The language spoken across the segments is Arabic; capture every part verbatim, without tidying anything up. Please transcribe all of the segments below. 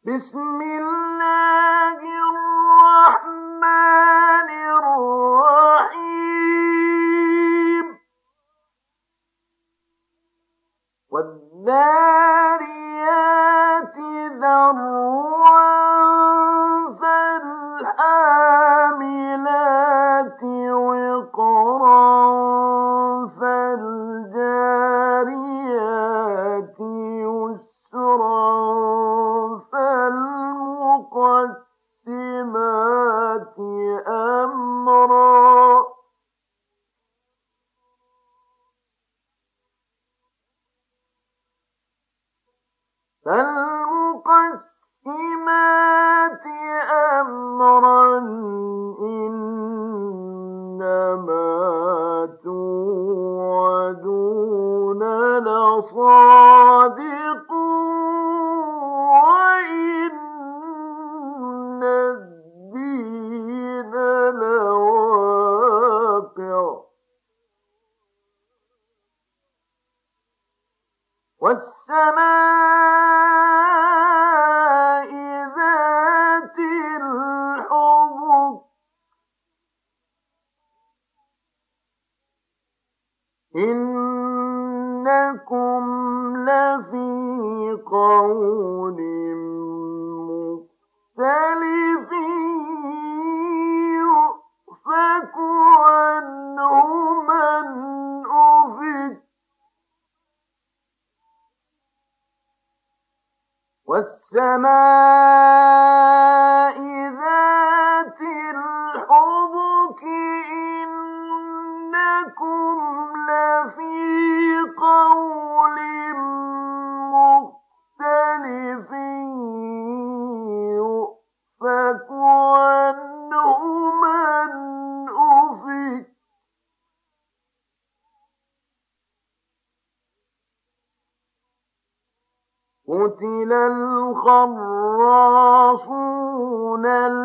بسم الله الرحمن الرحيم والذاريات ذروا فالحاملات وقرا فالجاريات يسرا فالمقسمات أمرا فالمقسمات أمرا إنما توعدون لصادق وإن الدين لواقع والسماء ذات الحبك إنكم لفي قول مختلف يؤفك عنه من أفك والسماء ذات الحبك إنكم لفي قول مختلف يؤفك عنه من أفك قتل الخراصون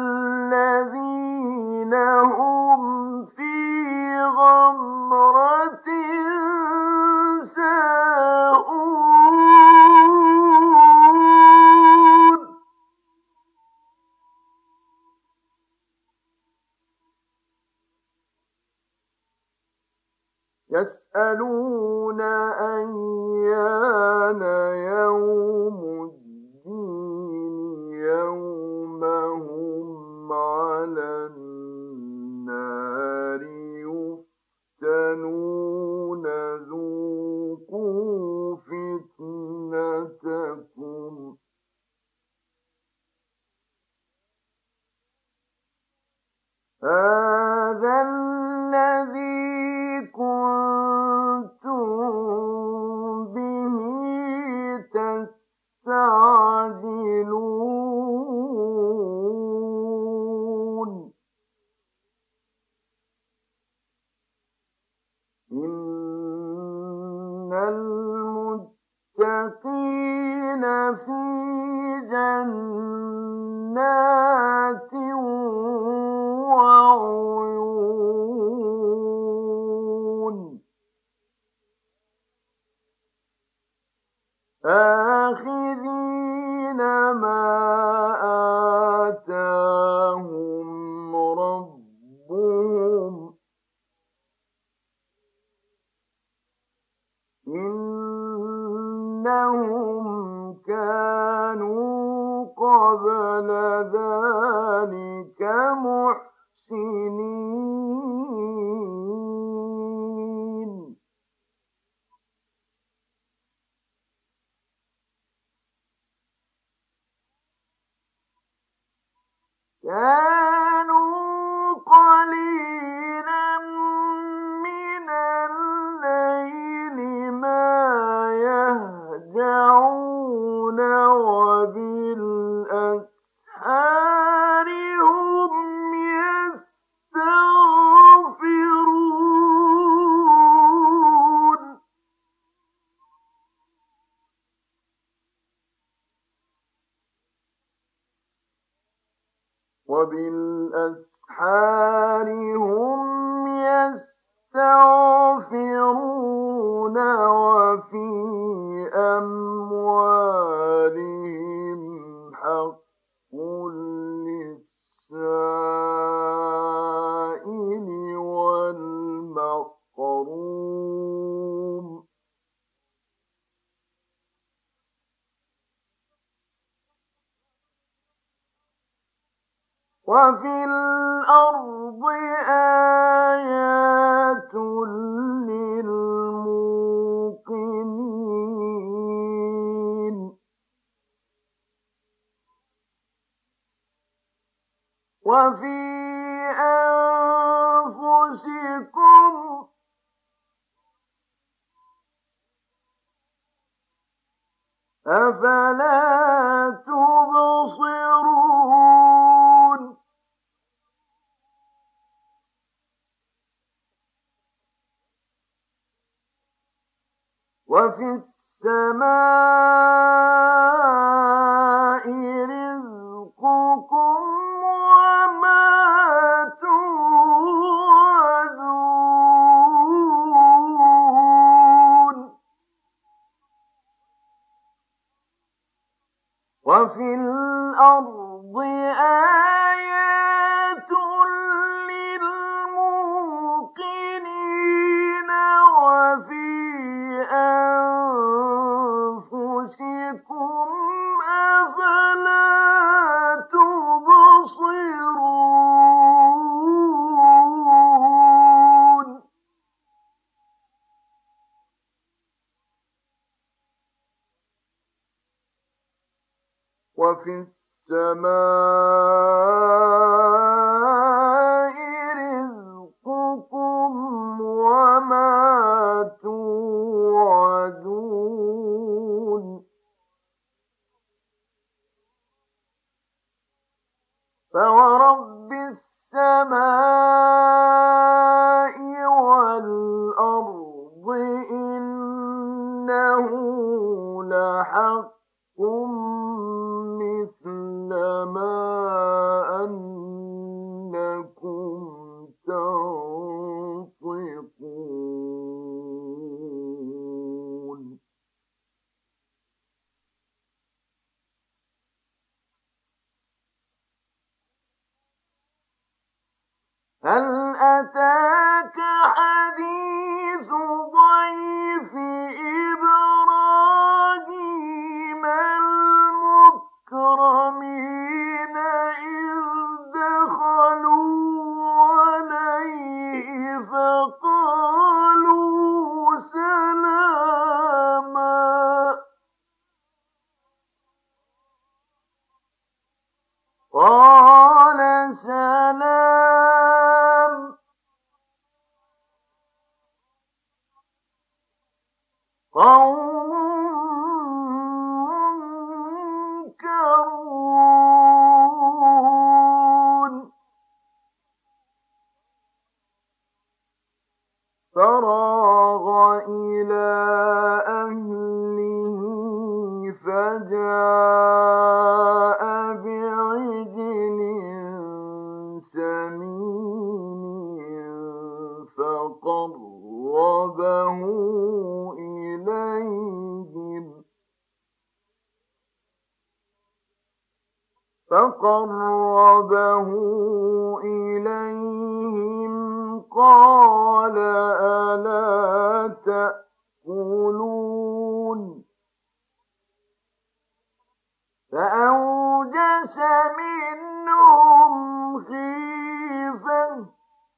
الذين هم في غمرة ساهون يسألون أيان يوم الدين يوم هم على النار يفتنون ذوقوا فتنتكم هذا الذي كنتم به تستعجلون إن المتقين في جنات وعيون آخذين ما آتاهم ربهم إنهم كانوا قبل ذلك محسنين كانوا قليلا من الليل ما يهجعون وبالأسحار هم يستغفرون وبالأسحار هم يستغفرون وفي أموالهم حق وفي الأرض آيات للموقنين وفي أنفسكم أفلا تبصرون وفي السماء رزقكم وما توعدون وفي الأرض آيات للموقنين وفي أنفسكم أفلا تبصرون وفي السماء رزقكم وما توعدون فورب السماء والأرض إنه لحق مثل ما أنكم تنطقون هل أتاك حديث ضيف إبراهيم المكرمين إذ دخلوا عليه فقالوا سلاما قال سلام قوم منكرون فراغ إلى أهله فجاء بعجل سمين فقربه إليهم فقربه إليهم قال ألا تأكلون فأوجس منهم خيفة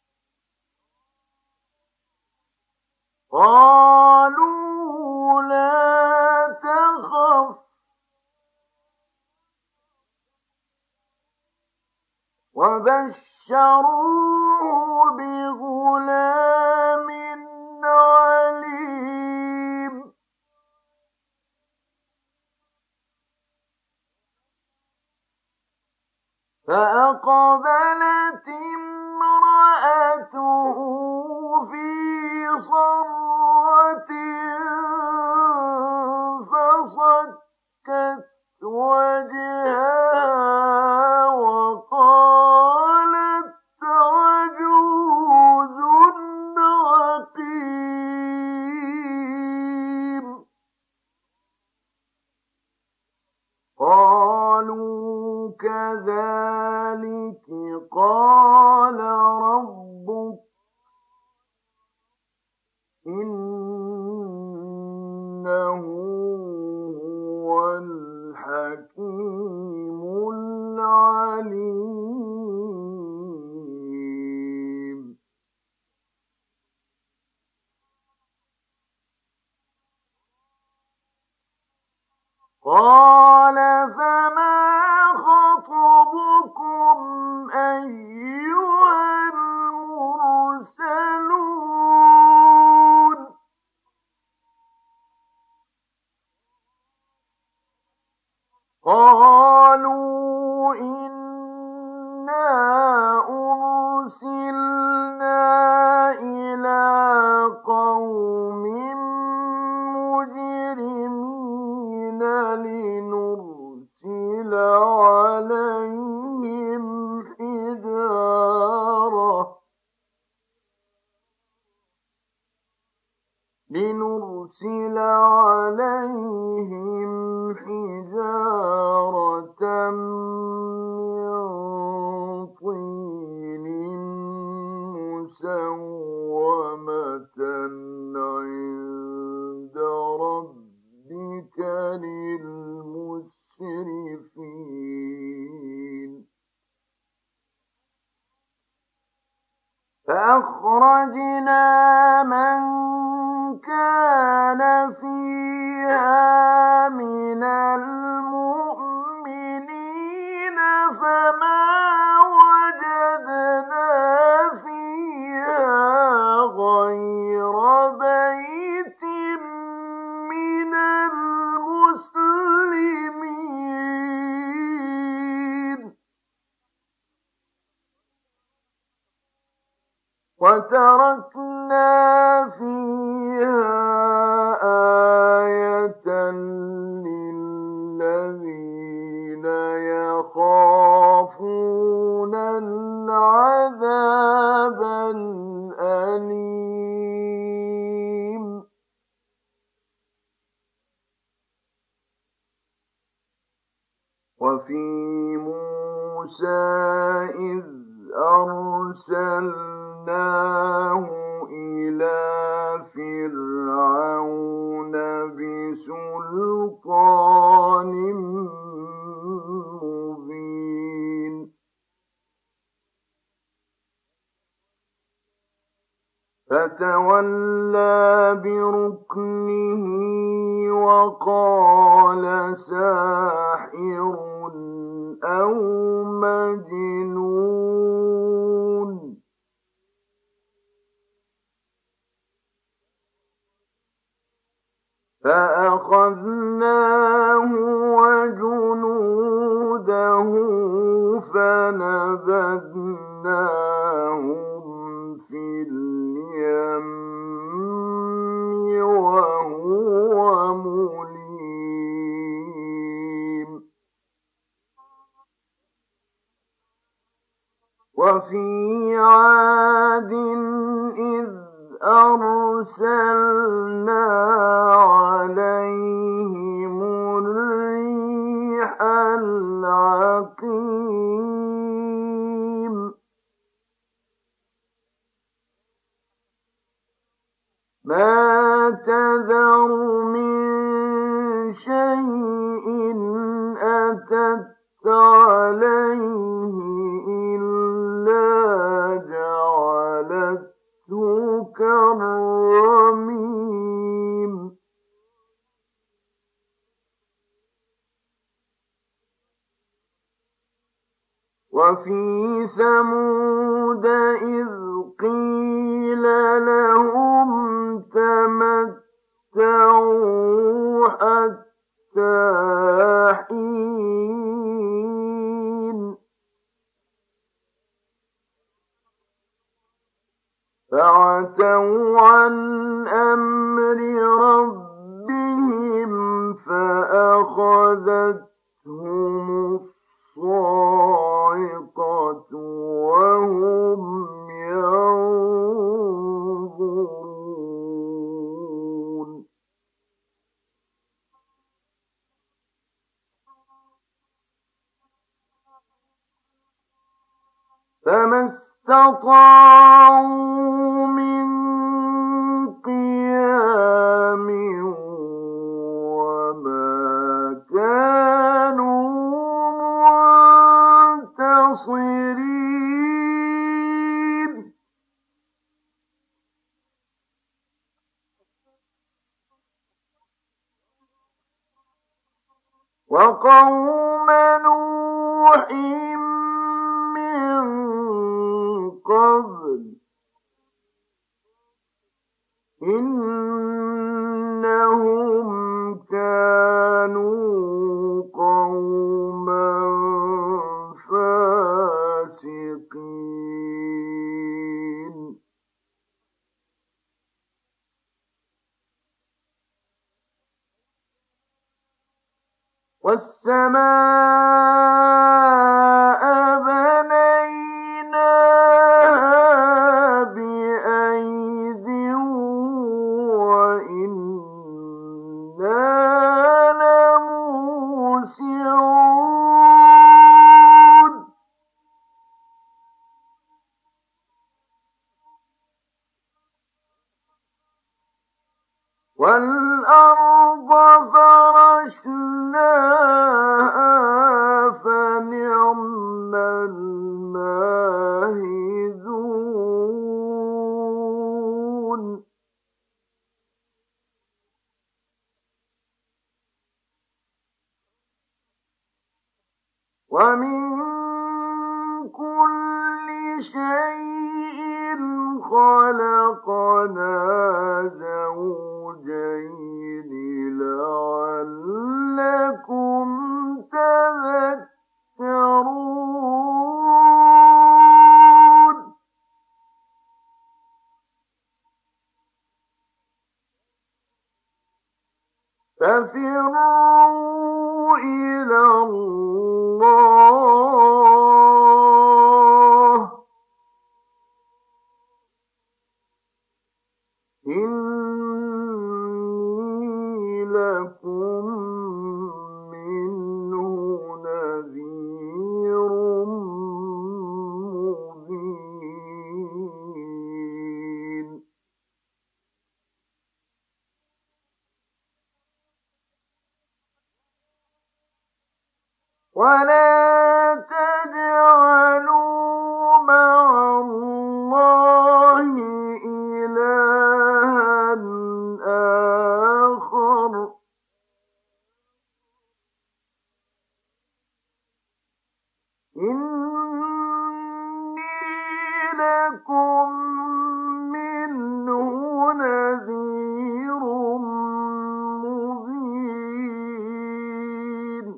قالوا لا تخف وبشروه بغلام عليم فأقبلت امرأته في صرة فصكت وجهها وقالت عجوز عقيم قالوا كذلك قال ربك إنه هو الحكيم العليم من طين مسومة عند ربك للمسرفين فأخرجنا من كان فيها من المؤمنين فما وجدنا فيها غير بيت من المسلمين وتركنا فيها آية للذين يخافون العذاب الأليم وفي موسى إذ أرسلناه إلى فرعون بسلطان مبين فتولى بركنه وقال ساحر أو مجنون فأخذناه وجنوده فنبذناهم في اليم وهو مليم وفي عاد إذ أرسلنا عليهم الريح العقيم ما تذر من شيء أتت عليه إلا جعلته كالرميم وفي ثمود إذ قيل لهم تمتعوا حتى حين فعتوا عن أمر ربهم فأخذتهم الصاعقة وهم ينظرون فما استطاعوا من قيام وما كانوا منتصرين وقوم نوح من قبل إنهم كانوا قوما فاسقين والسماء بنيناها بأيد وإنا لموسعون ومن كل شيء خلقنا زوجين لعلكم تذكرون ففروا إلى الله إني لكم منه نذير مبين ولا تجعلوا مع الله إلها آخر إني لكم منه نذير مبين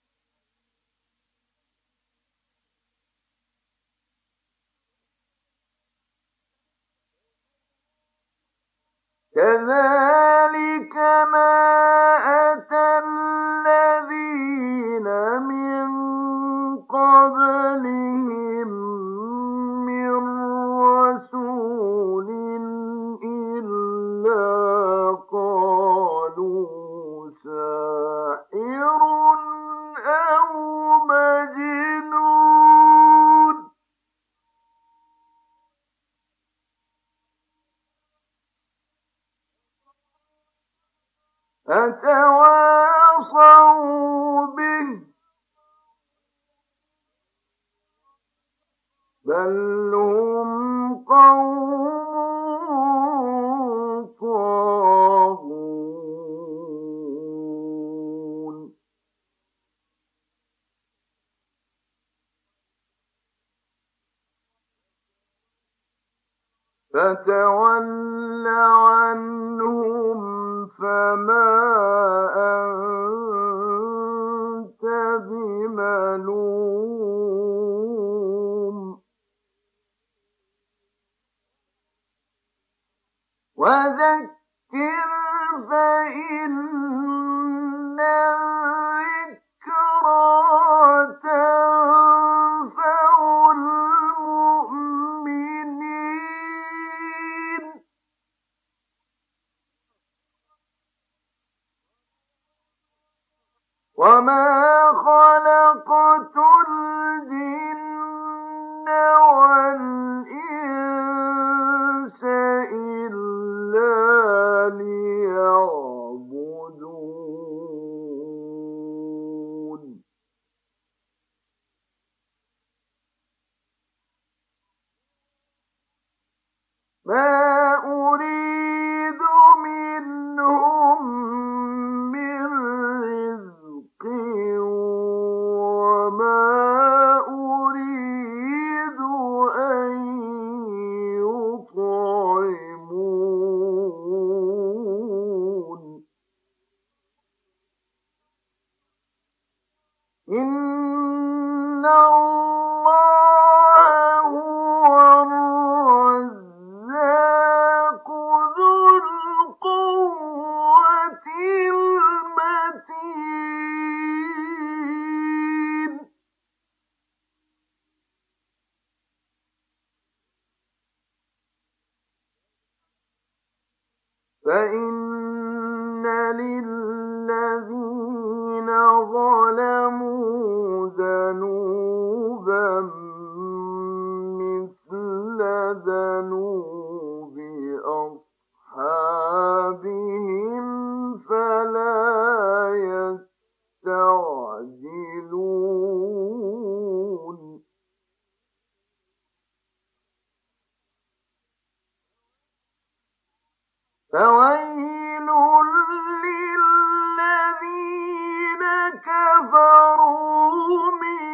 كذلك ما أتى الذين من قبلهم من رسول إلا قالوا ساحر أو مجنون أتواصوا به بل هم قوم طاغون فتول عنهم فما أنت بملوم وذكر فإن الذكرى تنفع المؤمنين وما خلقت الجن والإنس إلا ليعبدون ما أريد منهم من رزق وما أريد أن يطعمون إن الله هو الرزاق ذو القوة المتين فإن للذين ظلموا ذنوبا مثل ذنوب أصحابهم فلا يستعجلون فويل للذين كفروا من